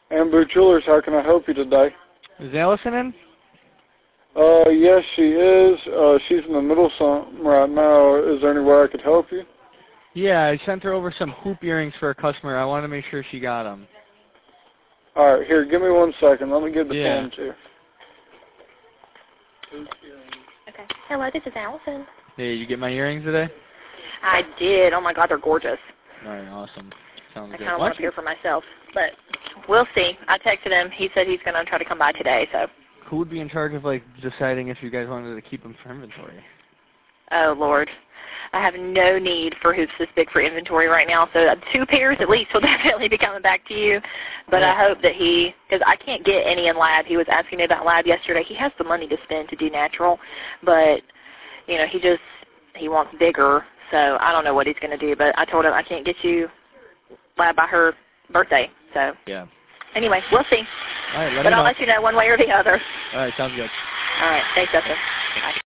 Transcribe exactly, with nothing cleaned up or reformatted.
Amber Jewelers, how can I help you today? Is Allison in? Uh, yes, she is. Uh, she's in the middle of something right now. Is there any way I could help you? Yeah, I sent her over some hoop earrings for a customer. I want to make sure she got them. All right, here, give me one second. Let me get the Yeah. pens here. Okay. Hello, this is Allison. Hey, you get my earrings today? I did. Oh, my God, they're gorgeous. All right, awesome. Sounds I good. kind of Why want don't to you- hear for myself, but we'll see. I texted him. He said he's going to try to come by today, so. Who would be in charge of, like, deciding if you guys wanted to keep them for inventory? Oh, Lord. I have no need for hoops this big for inventory right now, so two pairs at least will definitely be coming back to you. But Yeah. I hope that he, because I can't get any in lab. He was asking me about lab yesterday. He has the money to spend to do natural, but, you know, he just, he wants bigger, so I don't know what he's going to do. But I told him I can't get you lab by her birthday, so. Yeah. Anyway, we'll see. All right, let but me I'll know. let you know one way or the other. All right, sounds good. All right, thanks, Justin. Bye.